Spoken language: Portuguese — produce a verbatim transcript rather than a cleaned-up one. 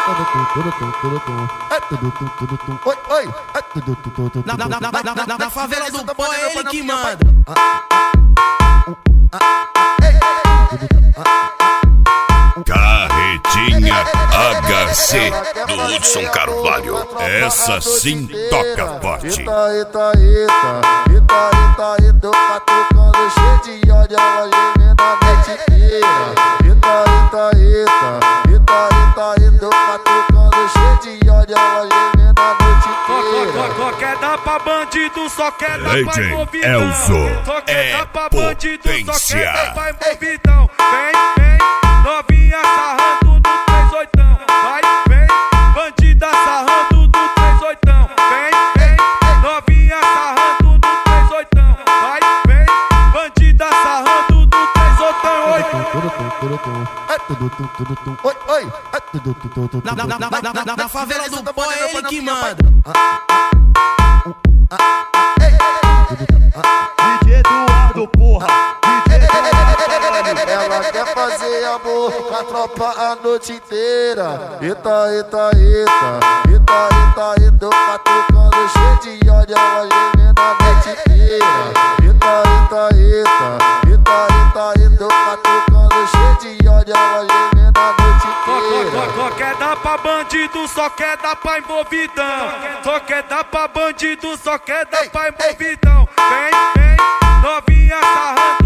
Oi, oi. Na, na, na, na, na, na favela do pó é ele que manda. Carretinha H C do Hudson Carvalho. Essa sim toca forte. Eita, eita, eita, eita, eita, eita, eu catucando cheio de ódio, ela gemendo a noite inteira. Eita, eita, eita, eita, eita, eita, eu catucando cheio de ódio, ela gemendo a noite inteira. Só quer dar pra bandido, só quer dar pra Legend envolvidão. Elzo Só quer é dar pra bandido, só quer potência. dar pra envolvidão. Vem, vem, novinha sarrando no três oitão. Vai, vem, bandida sarrando no três oitão. Vem, vem, novinha sarrando no três oitão. Vai, vem, bandida sarrando no três oitão. Oi, oi. Na, na, na, na, na, na favela do pó é ele que manda. D J Eduardo, porra. D J Eduardo. Ela quer fazer amor com a tropa a noite inteira. Eita, eita, eita, eita, eita, eita, eu catucando cheio de ódio, ela gemendo a noite inteira. Eita, eita, eita, eita, eita, eita, eu catucando cheio de ódio, ela gemendo a noite inteira. Só quer dar pra bandido, só quer dar pra envolvidão. Só quer dar pra bandido, só quer dar pra envolvidão. Vem, vem, novinha sarrando